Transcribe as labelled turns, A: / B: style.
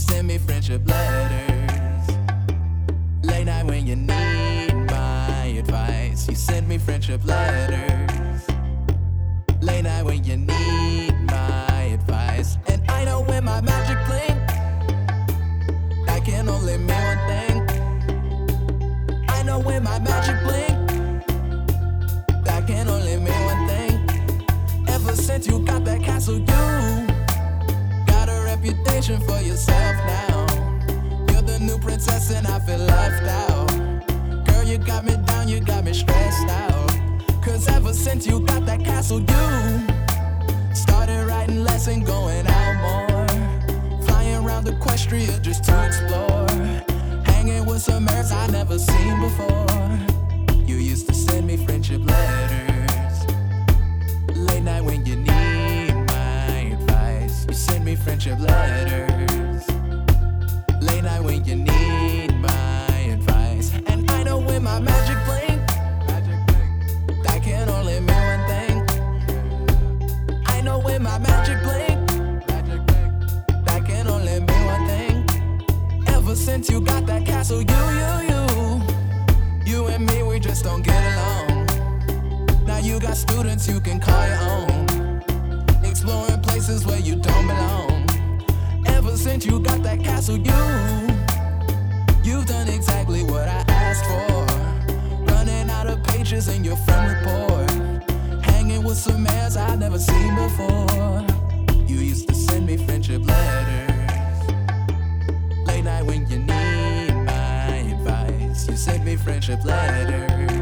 A: send me friendship letters. Late night when you need my advice, you send me friendship letters. Late night when you need my advice. And I know when my magic blink, that can only mean one thing. I know when my magic blink, that can only mean one thing. Ever since you got that castle, you got a reputation for yourself now. You're the new princess and I feel left out. Girl, you got me down, you got me stressed out. Cause ever since you got that castle, you started writing less and going out more. Flying around Equestria just to explore. Hanging with some airs I never seen before. You used to send me friendship letters. Late night when you need my advice, you send me friendship letters. Late night when you need my advice. And I know when my magic blink, that can only mean one thing. I know when my magic blink, that can only mean one thing. Ever since you got that castle, you and me, we just don't get along. Now you got students you can call your own, exploring places where you don't belong. Ever since you got that castle, you've done exactly what I asked for. Running out of pages in your friend report. Hanging with some airs I've never seen before. You used to send me friendship letters. Late night when you need my advice, you send me friendship letters.